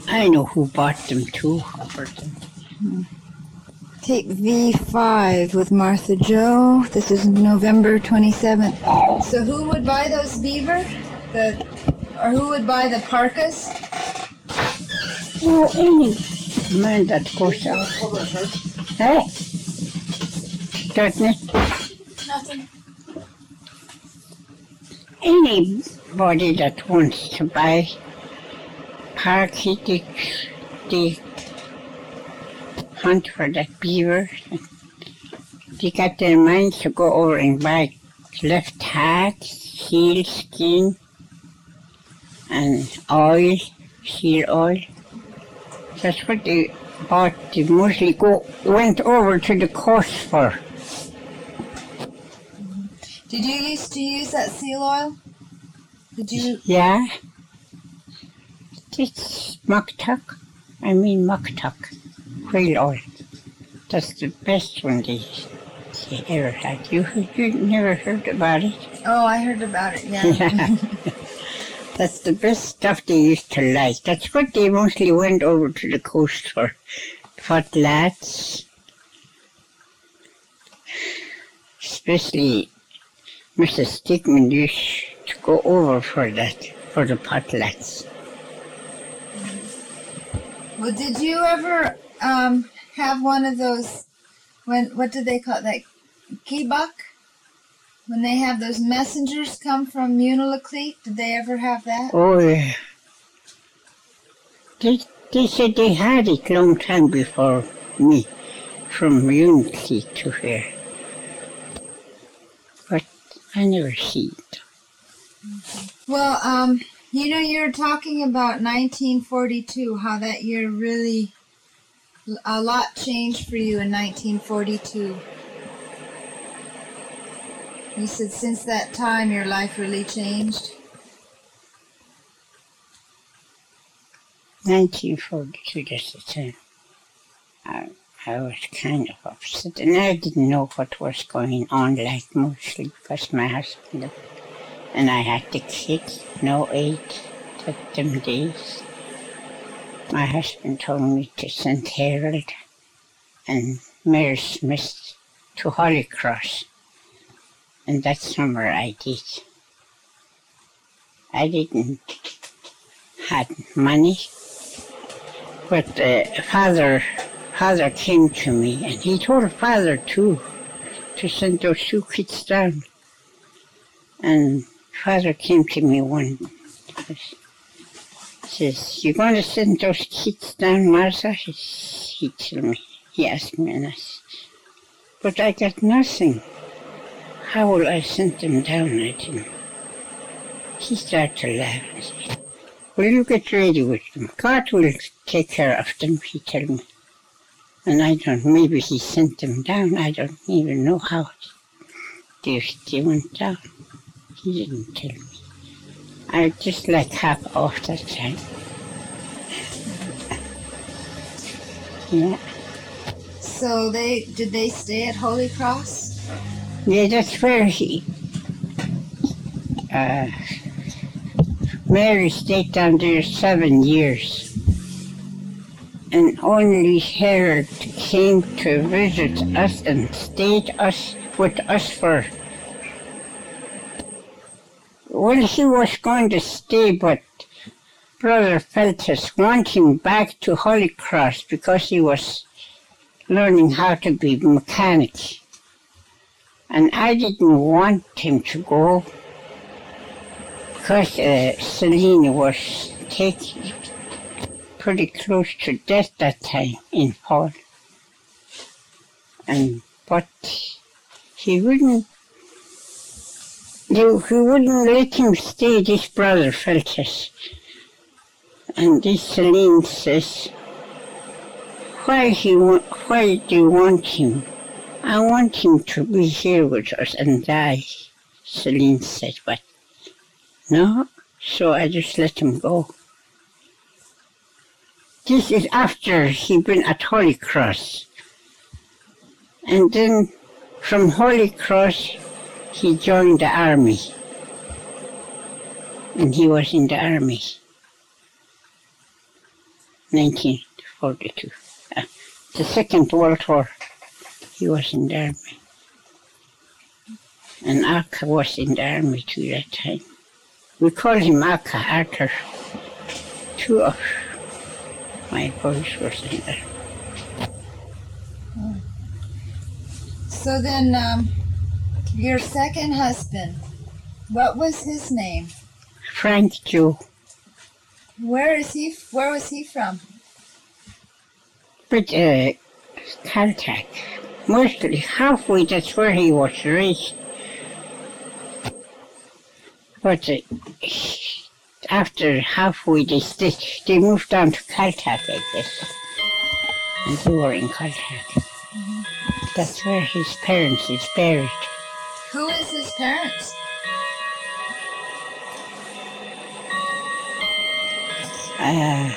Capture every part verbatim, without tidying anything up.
I know who bought them too, Hubbard. Tape V five with Martha Joe. This is November twenty-seventh. So who would buy those beaver? The, or who would buy the parkas? Oh, any man that goes out. Hey? Doesn't it? Nothing. Anybody that wants to buy parky, they, they hunt for that beaver. They got their minds to go over and buy left hat, seal skin, and oil, seal oil. That's what they bought. They mostly go went over to the coast for. Did you used to use that seal oil? Did you? Yeah. It's Muktuk. I mean Muktuk. Whale oil. That's the best one they, they ever had. You you never heard about it? Oh, I heard about it, yeah. Yeah. That's the best stuff they used to like. That's what they mostly went over to the coast for. For lads. Especially Missus Stickman used to go over for that, for the potlatch. Well, did you ever um, have one of those, when, what do they call it, like kibak? When they have those messengers come from Unalakleet, did they ever have that? Oh, yeah. They, they said they had it long time before me, from Unalakleet to here. But I never see it. Well, um, you know, you were talking about nineteen forty-two, how that year really, a lot changed for you in nineteen forty-two. You said since that time your life really changed. nineteen forty-two, that's the time. I, I was kind of upset, and I didn't know what was going on, like mostly because my husband and I had the kids, no aid at them days. My husband told me to send Harold and Mary Smith to Holy Cross. And that summer I did. I didn't have money, but uh, father, father came to me, and he told father too to send those two kids down. And father came to me one day, says, "You going to send those kids down, Martha?" He, he told me. He asked me, and I said, "But I got nothing. How will I send them down?" I didn't. He started to laugh and said, "Will you get ready with them? God will take care of them," he told me. And I don't, maybe he sent them down. I don't even know how they, they went down. He didn't tell me. I just like half off that time. Yeah. So they, did they stay at Holy Cross? Yeah, that's where he, uh, Mary stayed down there seven years. And only Harold came to visit us and stayed us with us for, well, he was going to stay, but Brother Feltus wanted him back to Holy Cross because he was learning how to be a mechanic. And I didn't want him to go because uh, Celine was taken pretty close to death that time in Paul. And, but he wouldn't, he, he wouldn't let him stay, this brother Feltus. And this Celine says, why, he wa- why do you want him? I want him to be here with us and die. Celine said, but no, so I just let him go. This is after he'd been at Holy Cross. And then from Holy Cross, he joined the army. And he was in the army. nineteen forty-two. Uh, the Second World War, he was in the army. And Aka was in the army too that time. We call him Aka, Arthur. Two of my boys was in there. So then, um, your second husband, what was his name? Frank Joe. Where is he? Where was he from? But uh, Caltech. Mostly halfway, that's where he was raised. But uh, after halfway, they stitched. They moved down to Caltech, I guess. And they were in Caltech. Mm-hmm. That's where his parents is buried. Who is his parents? Uh,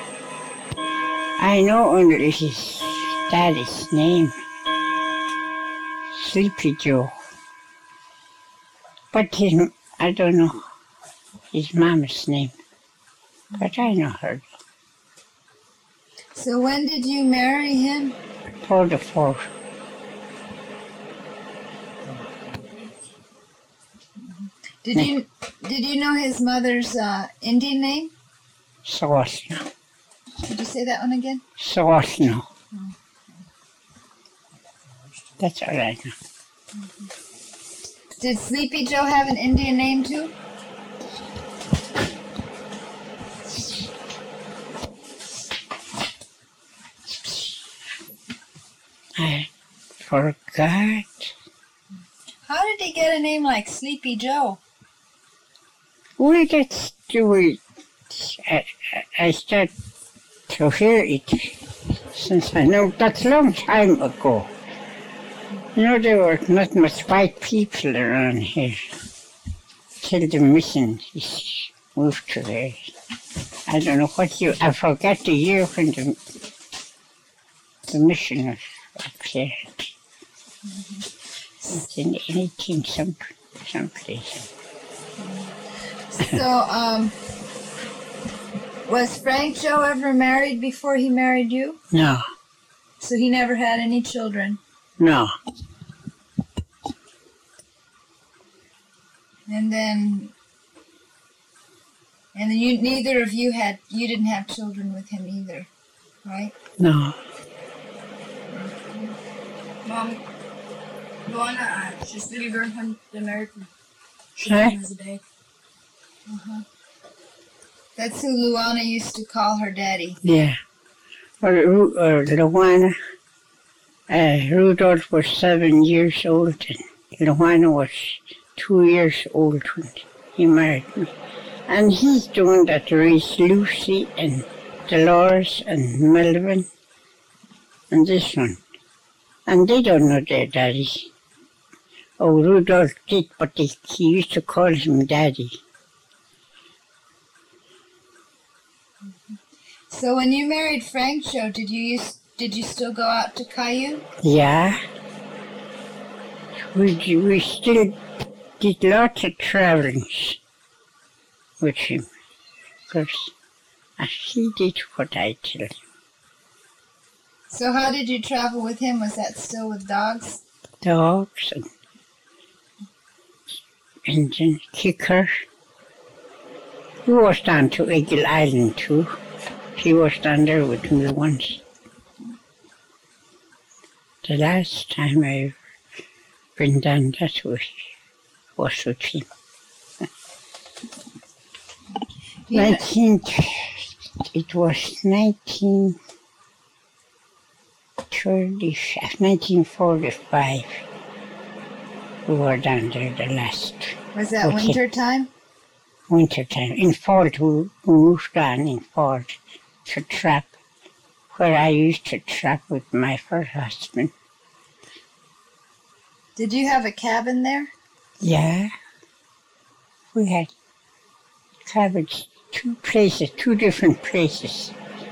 I know only his daddy's name, Sleepy Joe. But his, I don't know his mama's name, but I know her. So when did you marry him? forty-four. Did you did you know his mother's uh, Indian name? Sawasno. Did you say that one again? Sawasno. Oh. That's all I know. Mm-hmm. Did Sleepy Joe have an Indian name too? I forgot. How did he get a name like Sleepy Joe? Well, that's the way I, I start to hear it since I know that's a long time ago. You know, there were not much white people around here till the mission moved to there. I don't know what year, I forgot the year when the, the mission was up there. Mm-hmm. It's in eighteen some someplace. So, um, was Frank Joe ever married before he married you? No. So he never had any children? No. And then, and then you, neither of you had, you didn't have children with him either, right? No. Mom, Luana, uh, she's the girlfriend, the American. She Huh? was a day. Uh-huh. That's who Luana used to call her daddy. Yeah. Or, or Luana. Uh, Rudolph was seven years old and Luana was two years old when he married me. And he's the one that raised Lucy and Dolores and Melvin and this one. And they don't know their daddy. Oh, Rudolph did, but they, he used to call him Daddy. So when you married Frank Joe, did you use, did you still go out to Caillou? Yeah. We, we still did lots of travellings with him. Because he did what I tell him. So how did you travel with him? Was that still with dogs? Dogs and engine kicker. He was down to Eagle Island too. He was down there with me once. The last time I've been down that way was with him. Yeah. Nineteen, it was nineteen thirty, nineteen forty-five. We were down there the last. Was that okay. winter time? Winter time. In fall, we moved on in fall to trap, where I used to trap with my first husband. Did you have a cabin there? Yeah. We had cabins, two places, two different places.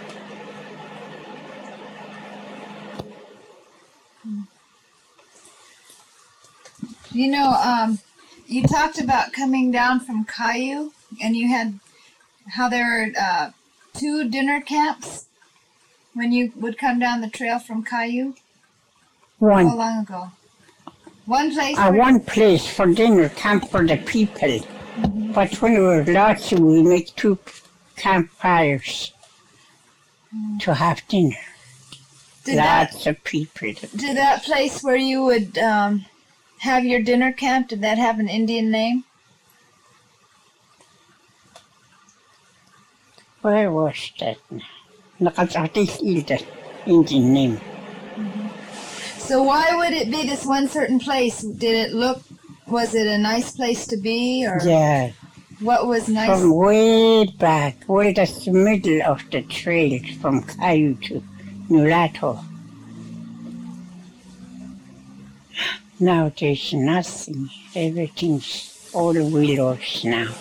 You know, um, you talked about coming down from Caillou, and you had how there were uh, two dinner camps. when you would come down the trail from Caillou? One. How long ago? One place? Uh, where- one place for dinner camp for the people. Mm-hmm. But when we were lots, we make two campfires Mm. to have dinner. Did that, Lots of people. did that place where you would um, have your dinner camp, did that have an Indian name? Where was that? Nakatati the Indian name. So why would it be this one certain place? Did it look, was it a nice place to be, or Yeah, what was nice? from way back. Well, that's the middle of the trail from Caillou to Nulato. Now there's nothing. Everything's all willows now.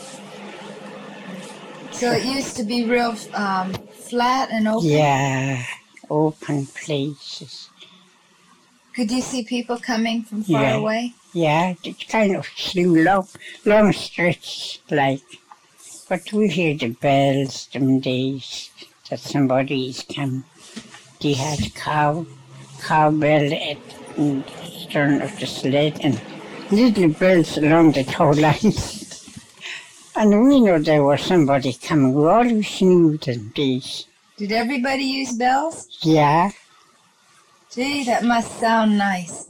So it used to be real um, flat and open? Yeah, open places. Could you see people coming from far Yeah. away? Yeah, it's kind of slow, long, long stretch like. But we hear the bells them days that somebody's come. They had cow, cow bell at the stern of the sled and little bells along the tow lines. And we know there was somebody coming. We always knew them days. Did everybody use bells? Yeah. Gee, that must sound nice.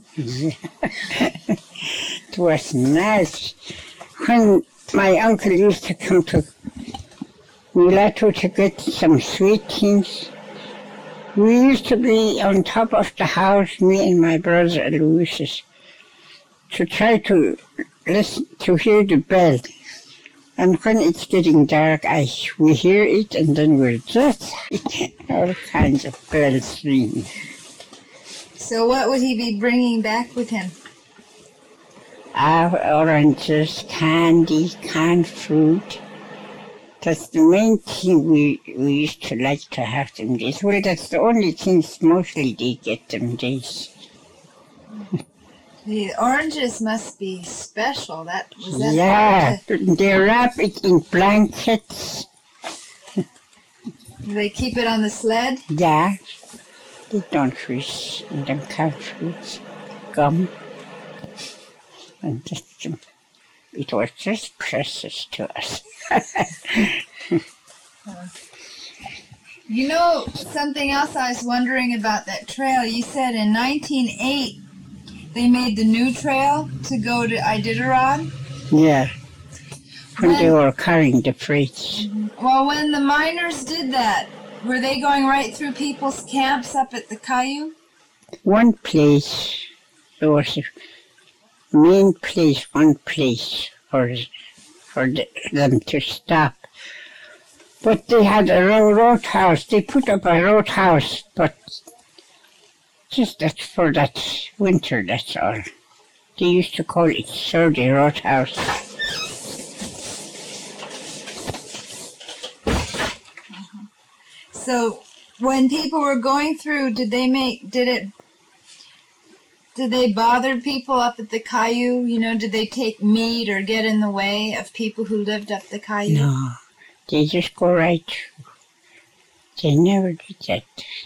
It was nice. When my uncle used to come to Nulato to get some sweet things, we used to be on top of the house, me and my brother Aloysius, to try to listen, to hear the bell. And when it's getting dark, I we hear it, and then we're just all kinds of bells ringing. So what would he be bringing back with him? Uh, oranges, candy, canned fruit. That's the main thing we, we used to like to have them days. Well, that's the only things mostly they get them days. The oranges must be special. That was that Yeah, hard to- they wrap it in blankets. Do they keep it on the sled? Yeah, they don't freeze in them canned fruits, gum. And just, um, it was just precious to us. You know, something else I was wondering about that trail. You said in nineteen oh eight they made the new trail to go to Iditarod. Yeah, when they When- were carrying the freights. Well, when the miners did that, were they going right through people's camps up at the Caillou? One place, there was a main place, one place for, for the, them to stop. But they had a road roadhouse. They put up a roadhouse, but just that for that winter, that's all. They used to call it Surrey Roadhouse. So when people were going through, did they make, did it, did they bother people up at the Caillou? You know, did they take meat or get in the way of people who lived up the Caillou? No, they just go right through. They never did that.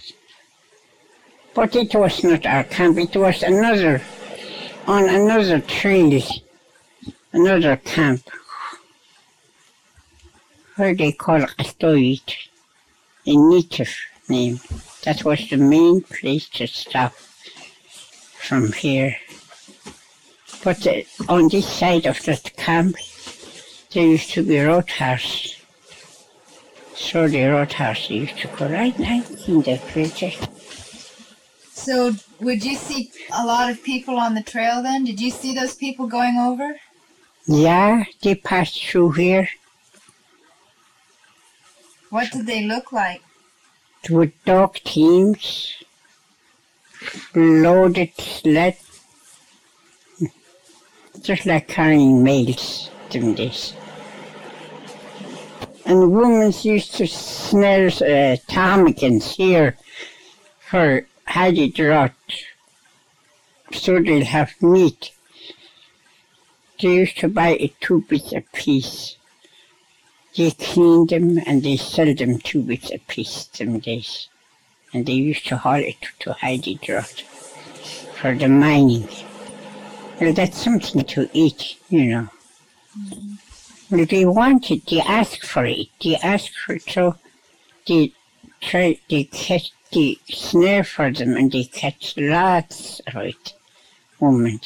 But it was not our camp, it was another, on another trail, another camp, where they call Astoit, a native name. That was the main place to stop from here. But uh, on this side of that camp, there used to be a roadhouse. So the roadhouse used to go right now in the future. So would you see a lot of people on the trail then? Did you see those people going over? Yeah, they passed through here What did they look like? with dog teams, loaded sled, just like carrying mails them days. And women used to snare uh, ptarmigans here for Heidi Drott, so they'll have meat. They used to buy it two bits a piece. They clean them and they sell them two bits a piece some days. and they used to haul it to Heidelberg for the mining. Well, that's something to eat, you know. Mm-hmm. Well, they want it, they ask for it, they ask for it, so they try, they catch, they snare for them, and they catch lots of it, women.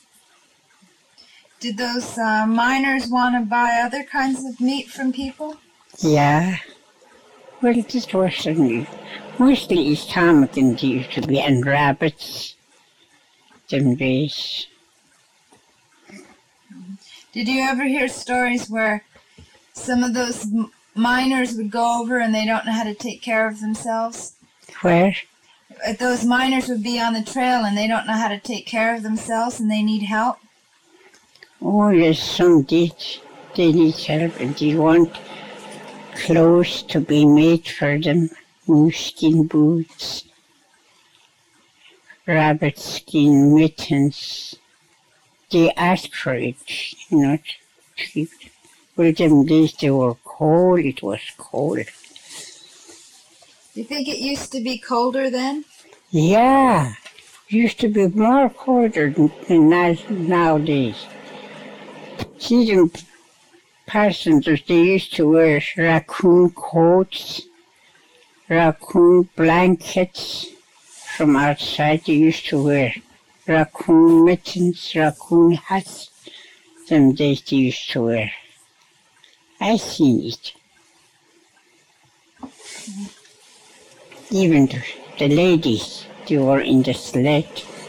Did those uh, miners want to buy other kinds of meat from people? Yeah. Well, it just wasn't, mostly East Hamilton there used to be, and rabbits, them days. Did you ever hear stories where some of those m- miners would go over and they don't know how to take care of themselves? Where? Uh, Those miners would be on the trail and they don't know how to take care of themselves and they need help? Oh, yes, some did. They need help, and they want clothes to be made for them, moose skin boots, rabbit skin mittens. They ask for it, not cheap. Well, them days they were cold, it was cold. Do you think it used to be colder then? Yeah, it used to be more colder than, than now- nowadays. See them passengers, they used to wear raccoon coats, raccoon blankets from outside. They used to wear raccoon mittens, raccoon hats. Them days they used to wear. I seen it. Even the, the ladies, they were in the sled.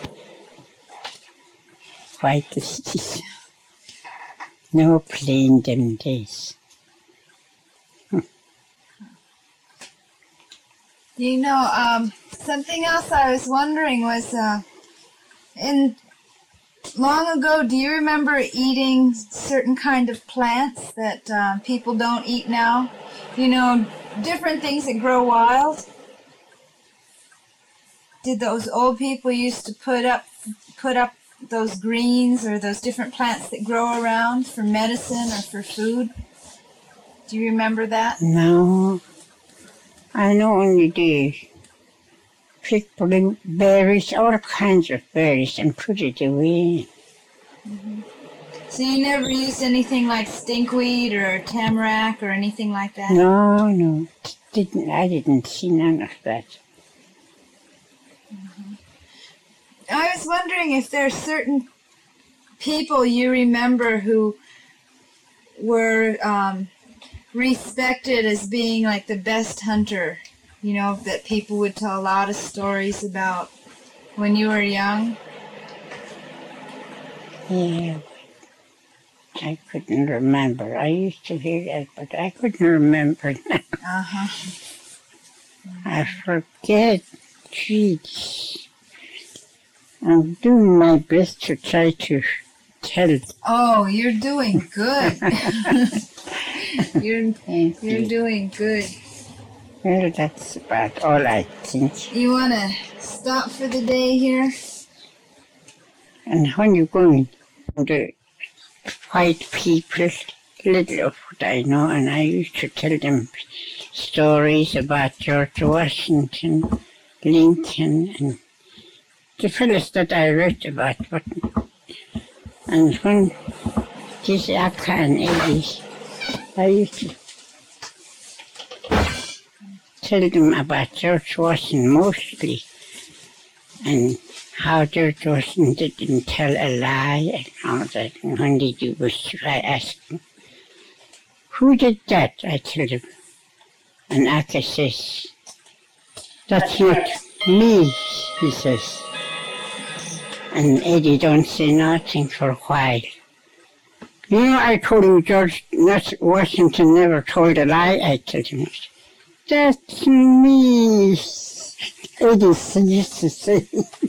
White ladies. No plane them days. You know, um, something else I was wondering was, uh, in long ago, do you remember eating certain kind of plants that uh, people don't eat now? You know, different things that grow wild. Did those old people used to put up put up those greens or those different plants that grow around for medicine or for food? Do you remember that? No, I know only the pick blue berries, all kinds of berries, and put it away. Mm-hmm. So you never used anything like stinkweed or tamarack or anything like that? No, no, didn't. I didn't see none of that. Mm-hmm. I was wondering if there are certain people you remember who were um, respected as being like the best hunter, you know, that people would tell a lot of stories about when you were young. Yeah, I couldn't remember. I used to hear that, but I couldn't remember now. Uh-huh. I forget. Jeez. I'm doing my best to try to tell. Oh, you're doing good. you're Thank you're you. doing good. Well, that's about all I think. You want to stop for the day here? And when you're going, the white people, little of what I know, and I used to tell them stories about George Washington, Lincoln, and the fellows that I read about. But, and when this Akka and Eddie, I used to tell them about George Washington mostly, and how George Washington didn't tell a lie and all that. And when did you wish, I asked him, who did that? I tell him. And Akka says, that's not me, he says. And Eddie don't say nothing for a while. You know, I told him George Washington never told a lie. I told him, that's me. Eddie used to say.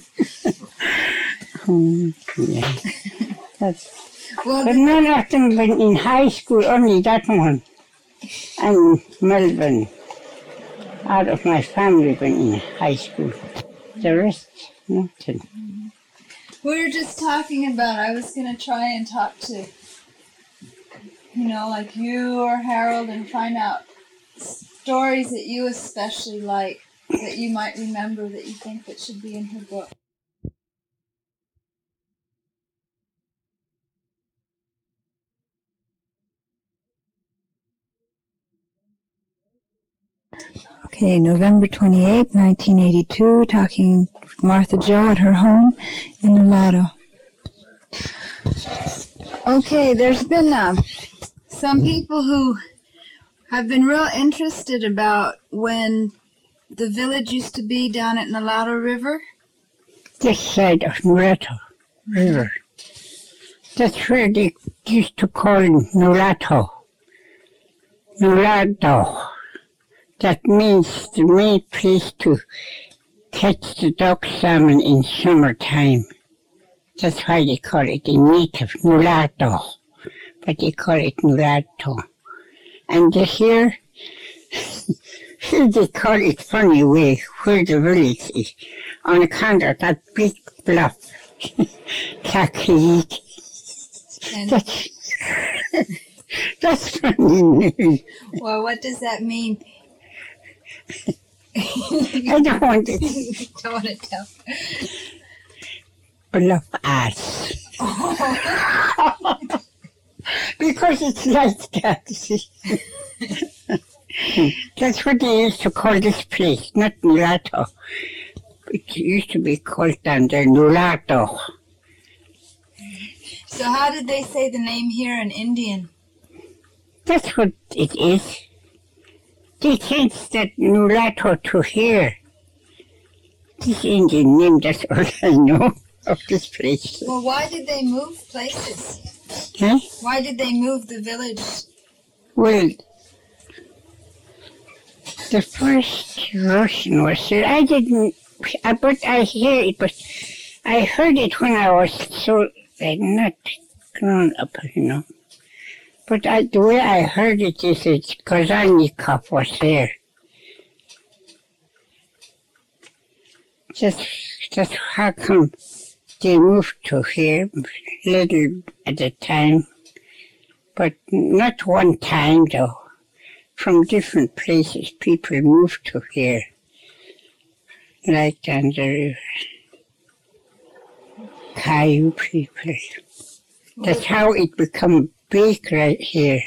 um, yeah, that's. Well, But none of them went in high school, only that one. And Melbourne. Out of my family went in high school. The rest, nothing. we were just talking about, I was going to try and talk to, you know, like you or Harold and find out stories that you especially like. that you might remember that you think that should be in her book? Okay, November twenty-eighth, nineteen eighty-two, talking with Martha Jo at her home in Nulato. Okay, there's been uh, some people who have been real interested about when the village used to be down at Nulato River. This side of Nulato River. That's where they used to call Nulato. Nulato. That means the main place to catch the duck salmon in summertime. That's why they call it the native Nulato. But they call it Nulato. And here, here they call it funny way where the village is. On account of that big bluff. Kakleek. That's, that's funny. Well, what does that mean? I don't want to. Don't want to tell. Bluff ass. Because it's like that. That's what they used to call this place, not Nulato. It used to be called down there Nulato. So how did they say the name here in Indian? That's what it is. They changed that Nulato to here. This Indian name, that's all I know of this place. Well, why did they move places? Huh? Why did they move the village? Well, the first Russian was there. I didn't, but I hear it, but I heard it when I was so, uh, not grown up, you know. But I, the way I heard it is that Kozannikov was there. Just, just how come they moved to here, little at a time, but not one time though. From different places, people moved to here, like down the river. Caillou people. That's how it become big right here.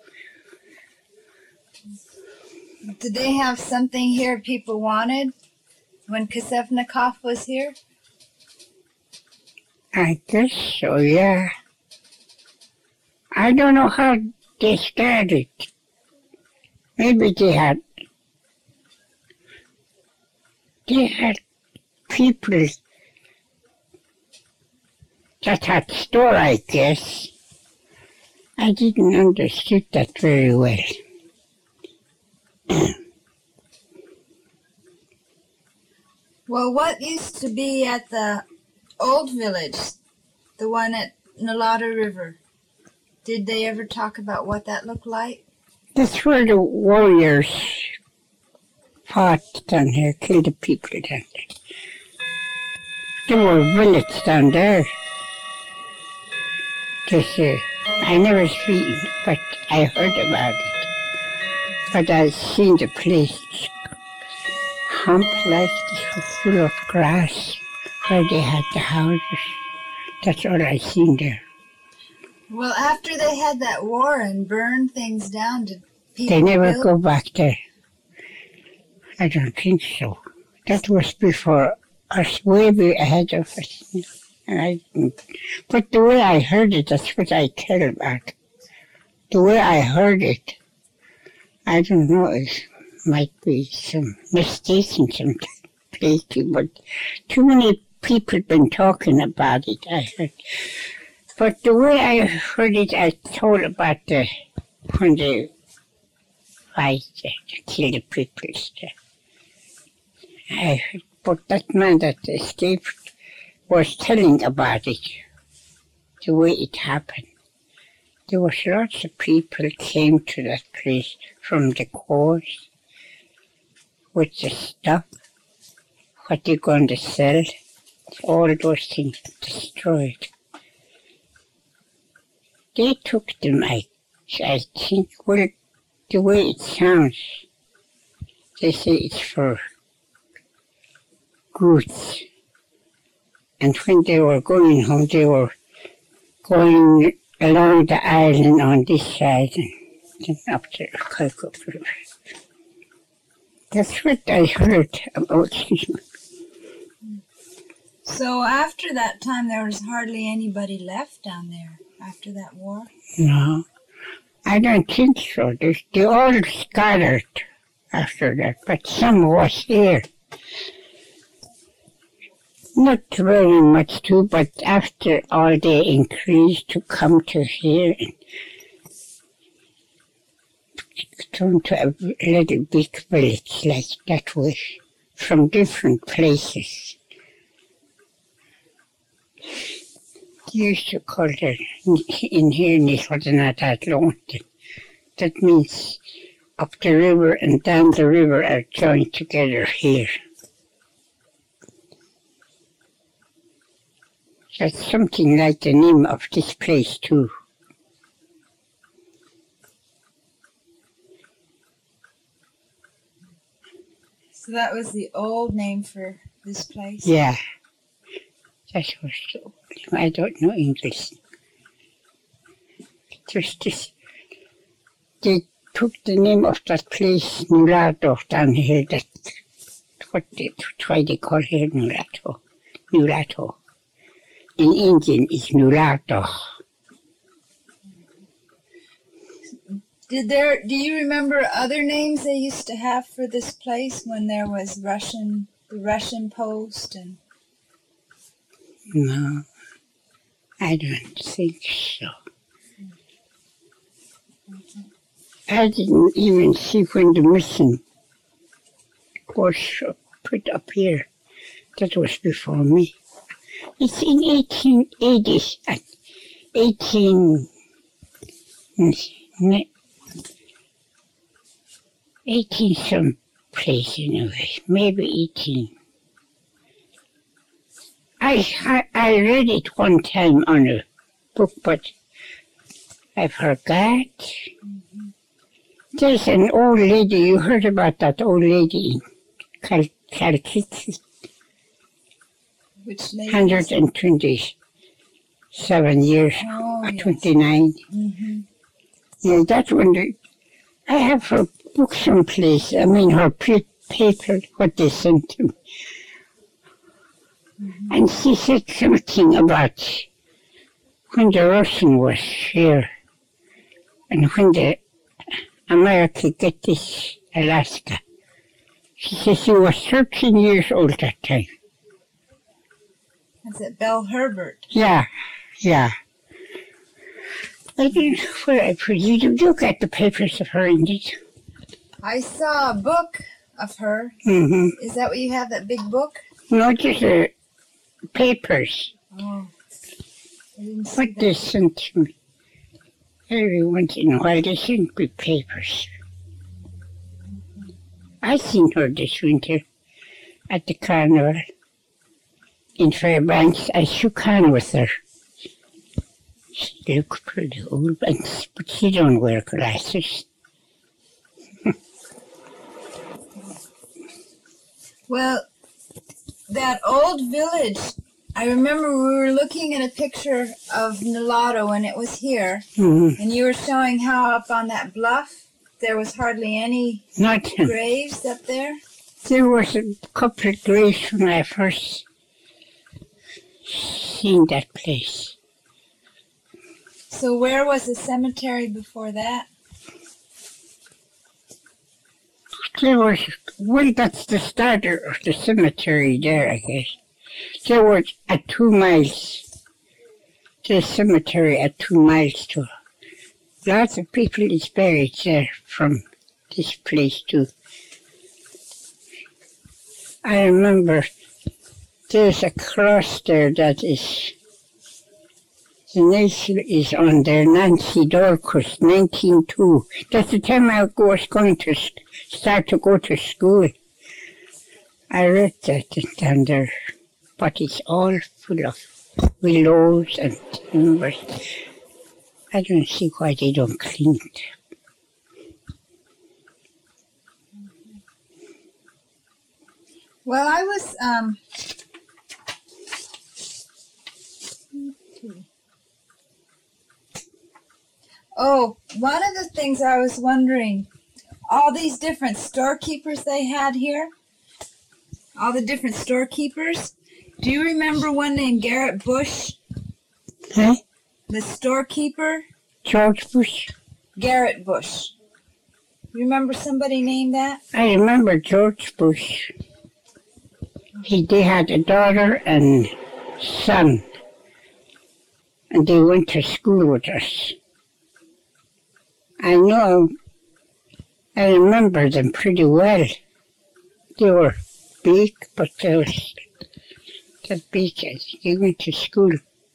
Did they have something here people wanted when Kozevnikov was here? I guess so, yeah. I don't know how they started. Maybe they had, they had people that had store, I guess. I didn't understand that very well. Well, what used to be at the old village, the one at Nulato River? Did they ever talk about what that looked like? That's where the warriors fought down here, killed the people down there. There were villages down there. Just, uh, I never seen it, but I heard about it. But I seen the place hump like full of grass where they had the houses. That's all I seen there. Well, after they had that war and burned things down, did people They never build? go back there. I don't think so. That was before us, way be ahead of us. And I didn't. But the way I heard it, that's what I tell about. The way I heard it, I don't know, it might be some mistakes in some places, but too many people been talking about it, I heard. But the way I heard it, I told about the, when they fight, they kill the people. I heard, but that man that escaped was telling about it, the way it happened. There was lots of people came to that place from the course with the stuff, what they're going to sell, all those things destroyed. They took them, I, I think, well, the way it sounds, they say it's for goods. And when they were going home, they were going along the island on this side and then up to the Kalkup River. That's what I heard about him. So after that time, there was hardly anybody left down there after that war? No, I don't think so. They, they all scattered after that, but some was here. Not very much too, but after all they increased to come to here and turn to a little big village like that way, from different places. They used to call it in here Niswadanatat Longton. That means up the river and down the river are joined together here. That's something like the name of this place too. So that was the old name for this place? Yeah. That was the old name. I don't know English. It was this. They took the name of that place, Nulato, down here. That's what they, why they call here Nulato. Nulato. In Indian, it's Nulato. Did there? Do you remember other names they used to have for this place when there was Russian, the Russian post and? No, I don't think so. I didn't even see when the mission was put up here. That was before me. It's in eighteen eighties, eighteen, eighteen some place anyway, maybe eighteen. I, I I read it one time on a book, but I forgot. Mm-hmm. There's an old lady, you heard about that old lady in Cal- Calcutta. Which lady? one hundred twenty-seven years, oh, or yes. twenty-nine. Mm-hmm. Yeah, that one, the, I have her book someplace, I mean her paper, what they sent to me. Mm-hmm. And she said something about when the Russian was here and when the America get this Alaska. She said she was thirteen years old that time. Is it Belle Herbert? Yeah, yeah. I don't know where I put it. Did you look at the papers of her indeed? I saw a book of her. Mm-hmm. Is that what you have, that big book? No, just uh, papers. Oh. I didn't see What that. they sent to me. Every once in a while they sent me papers. I seen her this winter at the carnival in Fairbanks. I shook hands with her. She looked pretty old, but she don't wear glasses. Well, that old village, I remember we were looking at a picture of Nulato when it was here, Mm-hmm. and you were showing how up on that bluff there was hardly any Nothing. graves up there. There was a couple of graves when I first seen that place. So where was the cemetery before that? There was, well, that's the starter of the cemetery there, I guess. There was at two miles, the cemetery at two miles to. Lots of people is buried there from this place too. I remember there's a cross there that is, the nation is on there, Nancy Dorcas, nineteen oh two. That's the time I was going to start to go to school. I read that down there, but it's all full of willows and timbers. I don't see why they don't clean it. Well, I was, um, oh, one of the things I was wondering, all these different storekeepers they had here, all the different storekeepers, do you remember one named Garrett Bush? Huh? The storekeeper? George Bush. Garrett Bush. You remember somebody named that? I remember George Bush. He, they had a daughter and son, and they went to school with us. I know, I remember them pretty well. They were big, but they were that big. They went to school.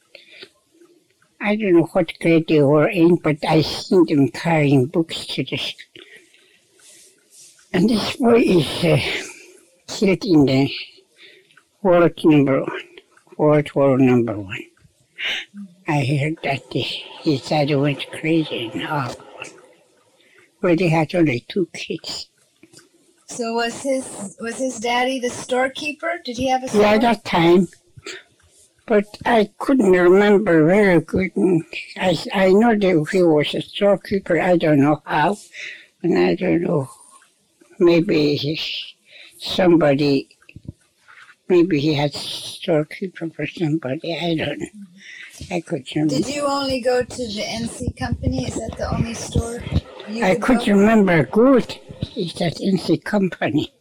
I don't know what grade they were in, but I seen them carrying books to the school. And this boy is uh, killed in the World Number One, World War Number One. I heard that they, his dad went crazy and all. Well, they had only two kids. So was his was his daddy the storekeeper? Did he have a store? Yeah, that time. But I couldn't remember very good. And I, I know that he was a storekeeper. I don't know how. And I don't know. Maybe he, somebody, maybe he had storekeeper for somebody. I don't know. I couldn't remember. Did you only go to the N C Company? Is that the only store you I could could go? remember good. It's that N C Company.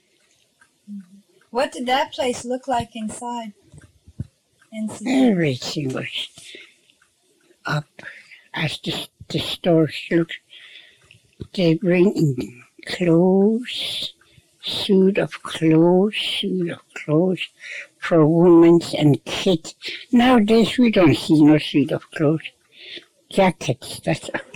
What did that place look like inside? N C Everything was up as the, the stores looked. They bring in clothes, suit of clothes, suit of clothes for women and kids. Nowadays we don't see no suit of clothes. Jackets, that's all.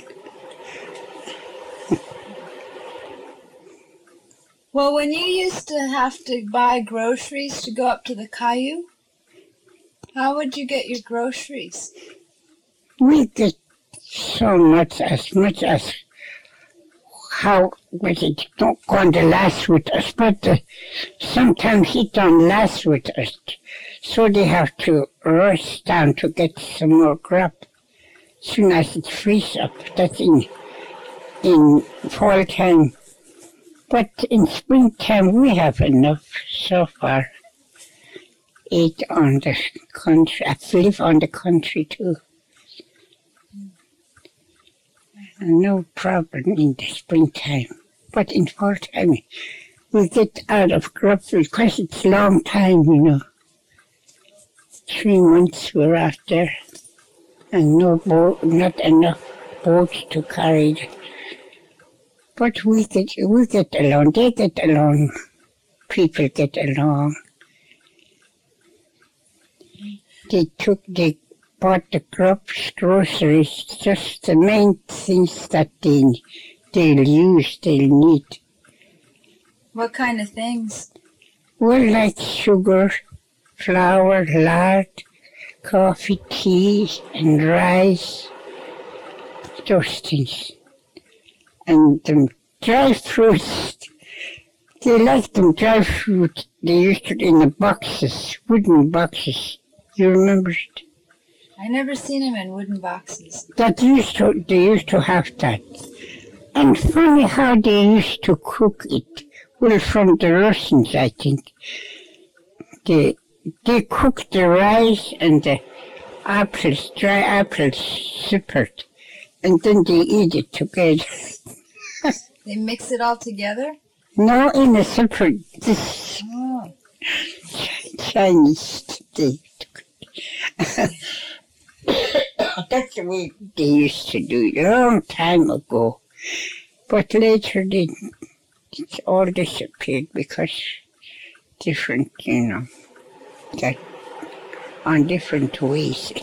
Well, when you used to have to buy groceries to go up to the Caillou, how would you get your groceries? We get so much, as much as how was it not going to last with us, but uh, sometimes it don't last with us. So they have to rush down to get some more crop. Soon as it freezes up, that's in, in fall time. But in springtime we have enough so far. Eat on the country, I live on the country too. No problem in the springtime. But in fall time, we get out of crop because it's a long time, you know. Three months we're out there, and no boat, not enough boats to carry it. But we get, we get along, they get along, people get along. They took, they bought the crops, groceries, just the main things that they, they'll use, they'll need. What kind of things? Well, like sugar, flour, lard, coffee, tea, and rice, those things. And um, dry fruits, they like them dry fruit, they used it in the boxes, wooden boxes. You remember it? I never seen them in wooden boxes. That used to, they used to have that. And funny how they used to cook it. Well, from the Russians, I think. They, they cooked the rice and the apples, dry apples, separate. And then they eat it together. They mix it all together? No, in a separate, this Oh. Chinese, they that's the way they used to do it a long time ago. But later they, it's all disappeared because different, you know, that on different ways.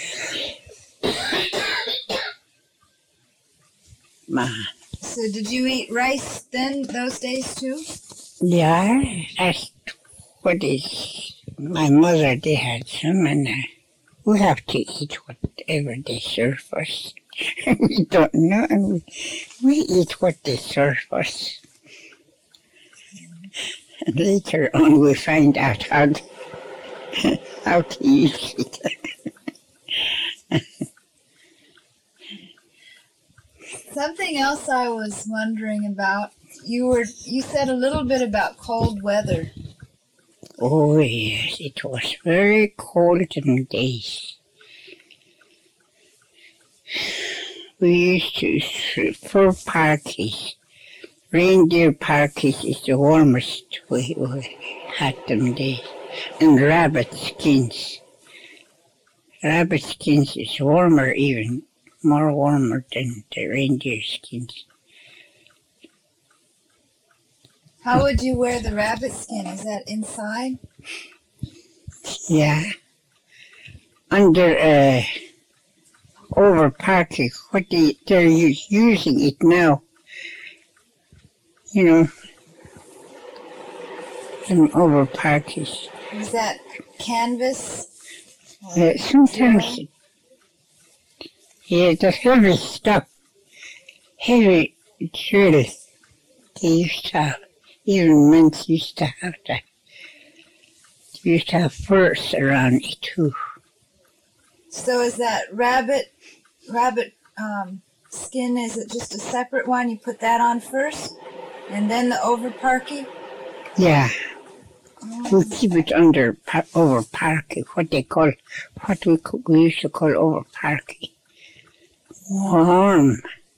Man. So did you eat rice then, those days too? Yeah, that's what is, my mother, they had some, and uh, we have to eat whatever they serve us. We don't know, and we, we eat what they serve us. And later on we find out how to, how to use it. Something else I was wondering about. You were you said a little bit about cold weather. Oh yes, it was very cold in the days. We used to, for parties, reindeer parties is the warmest we, we had them days. And rabbit skins. Rabbit skins is warmer even, more warmer than the reindeer skins. How would you wear the rabbit skin? Is that inside? Yeah. Under uh, over parking, what they, they're using it now. You know, some over parties. Is that canvas? Uh, sometimes, yeah, the heavy stuff, heavy drill, they used to have, even men used to have that. They used to have furs around it too. So is that rabbit, rabbit um, skin, is it just a separate one? You put that on first? And then the over parky? Yeah. We keep it under over parky, what they call, what we, we used to call over parky. Warm.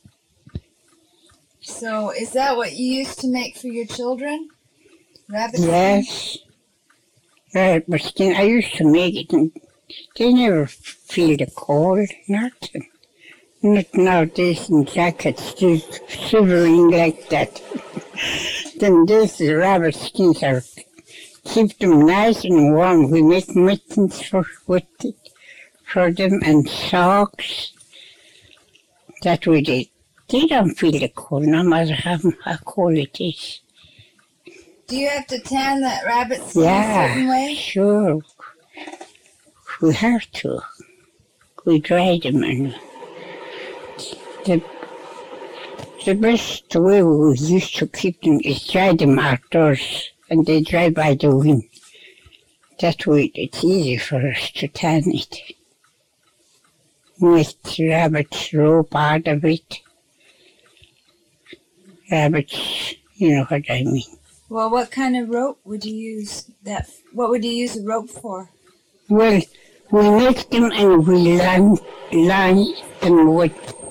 So is that what you used to make for your children? Rabbit skin? Yes. Rabbit skin. I used to make it, and they never feel the cold. Nothing. Not nowadays in jackets, they're shivering like that. Then these rabbit skins are keep them nice and warm. We make mittens for, with it, for them and socks. That way they, they don't feel the cold, no matter how, how cold it is. Do you have to tan that rabbit skin Yeah, a certain way? Sure. We have to. We dry them and the, the best way we used to keep them is dry them outdoors. And they dry by the wind. That way it's easy for us to tan it. With rabbit's rope out of it. Rabbits, you know what I mean. Well, what kind of rope would you use? That what would you use the rope for? Well, we make them and we line, line them with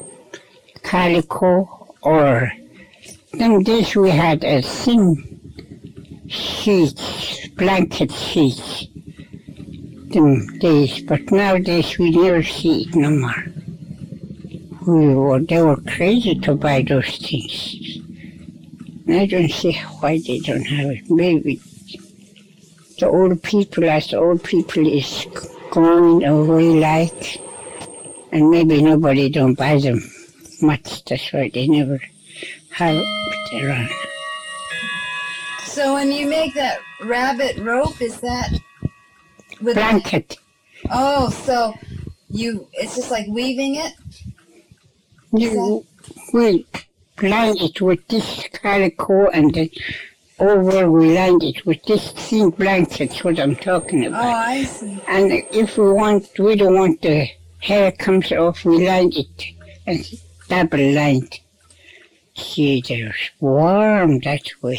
calico, or them days we had a thin sheets, blanket sheets, them days, but nowadays we never see it no more. We were, they were crazy to buy those things. And I don't see why they don't have it. Maybe the old people, as the old people is going away like, and maybe nobody don't buy them much, that's why they never have it around. So when you make that rabbit rope, is that with Blanket. Oh, so you it's just like weaving it? You we line it with this calico and then over we line it with this thin blanket, what I'm talking Oh, about. I see. And if we want, we don't want the hair comes off, we line it and double lined. See, they're warm that way.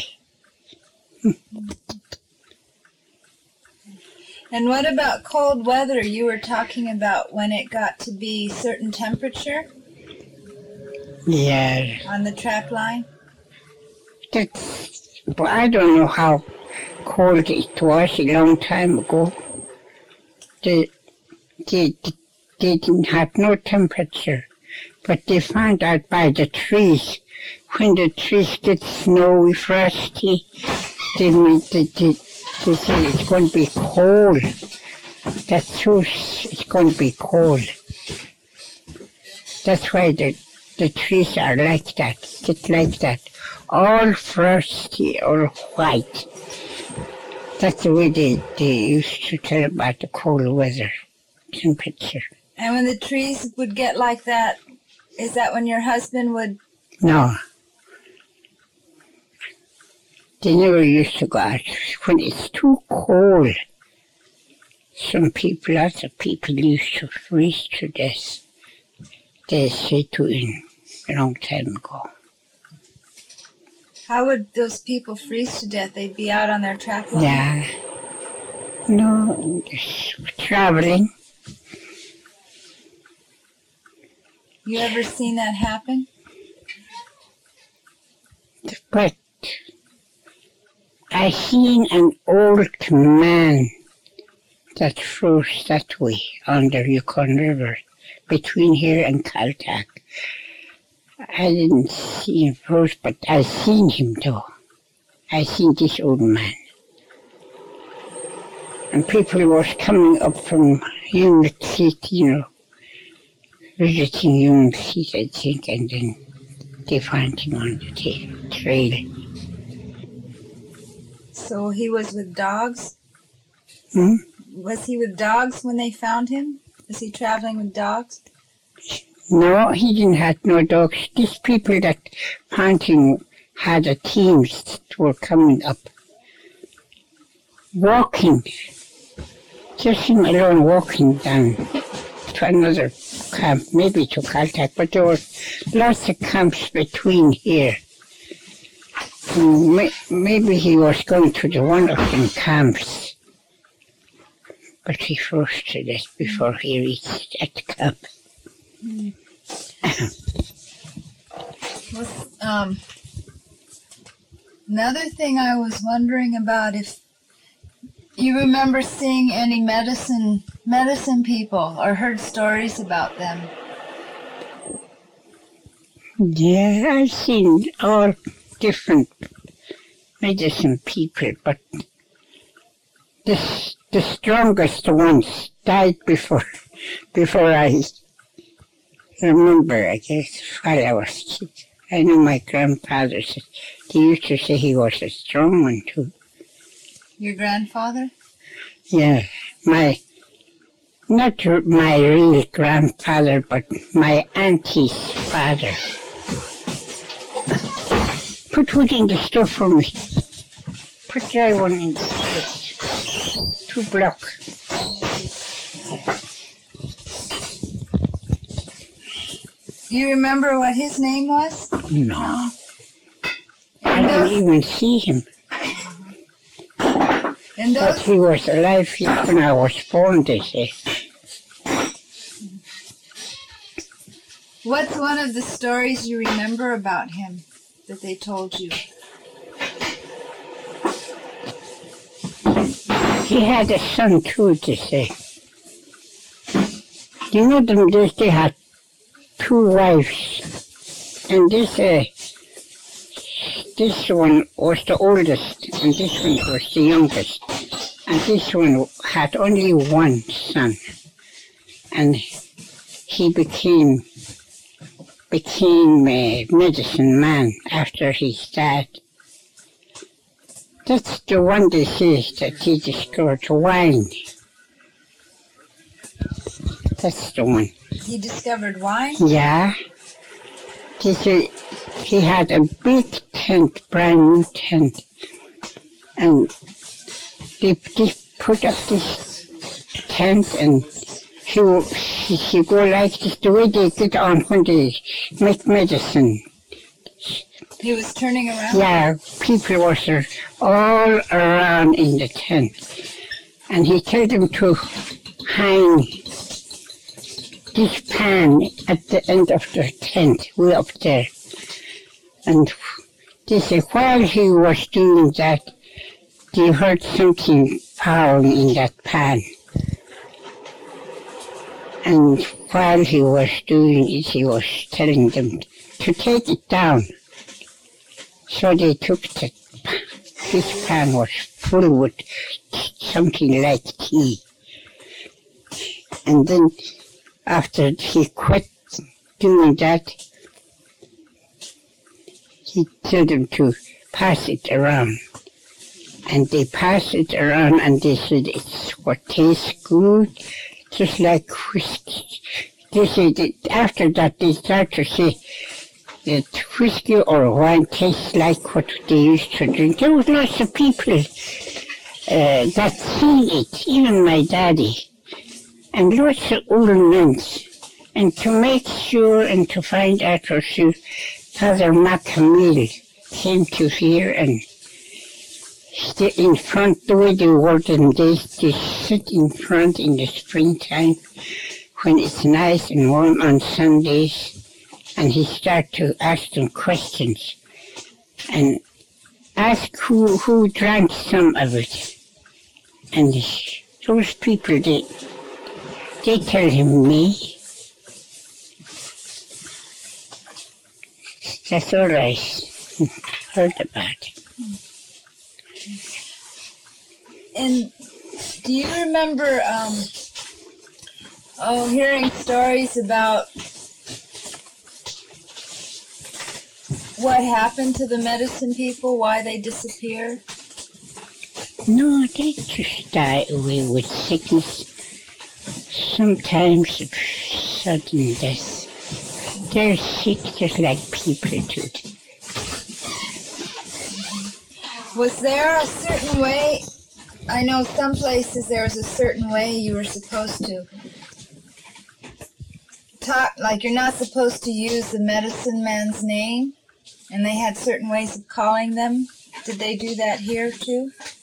And what about cold weather? You were talking about when it got to be certain temperature Yeah. on the trap line? That's, but I don't know how cold it was a long time ago. They, they, they didn't have no temperature, but they found out by the trees. When the trees get snowy, frosty, they, they, they, they say it's going to be cold. That's true, it's going to be cold. That's why the, the trees are like that, get like that. All frosty or white. That's the way they, they used to tell about the cold weather temperature. And when the trees would get like that, is that when your husband would... No. They never used to go out when it's too cold. Some people, lots of people used to freeze to death. They say to in a long time ago. How would those people freeze to death? They'd be out on their track line? Yeah. No, just traveling. You ever seen that happen? But I seen an old man that froze that way on the Yukon River between here and Caltac. I didn't see him froze, but I seen him though. I seen this old man. And people was coming up from Unit Seat, you know, visiting Unit Seat, I think, and then they found him on the ta- trail. So he was with dogs? Hmm? Was he with dogs when they found him? Was he traveling with dogs? No, he didn't have no dogs. These people that found him had a team that were coming up, walking, just him alone walking down to another camp, maybe to Caltac, but there were lots of camps between here. And maybe he was going to the one of them camps, but he froze to death before he reached that camp. Mm. Well, um, another thing I was wondering about, if you remember seeing any medicine medicine people or heard stories about them. Yeah, I've seen all different medicine people, but the, the strongest ones died before before I remember, I guess, while I was a kid. I know my grandfather said, he used to say he was a strong one too. Your grandfather? Yeah, my, not my real grandfather, but my auntie's father. Put wood in the stove for me. Put dry one in the stove. Two block. Do you remember what his name was? No. I didn't even see him. And But those, he was alive when I was born, they say. what's one of the stories you remember about him that they told you? He had a son too, they say. You know them days they had two wives. And this uh, this one was the oldest, and this one was the youngest. And this one had only one son. And he became became a medicine man after his dad. That's the one they say that he discovered wine. That's the one. He discovered wine? Yeah. He said he had a big tent, brand new tent. And they, they put up this tent, and he would he, he go like this, the way they get on when they make medicine. He was turning around? Yeah, people was all around in the tent. And he told them to hang this pan at the end of the tent, way up there. And they said while he was doing that, they heard something powering in that pan. And while he was doing it, he was telling them to take it down. So they took the, this pan was full with something like tea. And then after he quit doing that, he told them to pass it around. And they passed it around, and they said it's what tastes good, just like whiskey. They said that after that they started to say, that whiskey or wine tastes like what they used to drink. There was lots of people uh, that seen it, even my daddy, and lots of old nuns. And to make sure and to find out for sure, Father Macamill came to here and sit in front, the way the olden days, they sit in front in the springtime when it's nice and warm on Sundays, and he start to ask them questions and ask who, who drank some of it. And those people, they, they tell him me. That's all I heard about it. And do you remember, um, oh, hearing stories about what happened to the medicine people, why they disappeared? No, they just die away with sickness. Sometimes sudden death. They're sick just like people do. Was there a certain way? I know some places there was a certain way you were supposed to talk, like you're not supposed to use the medicine man's name, and they had certain ways of calling them. Did they do that here too?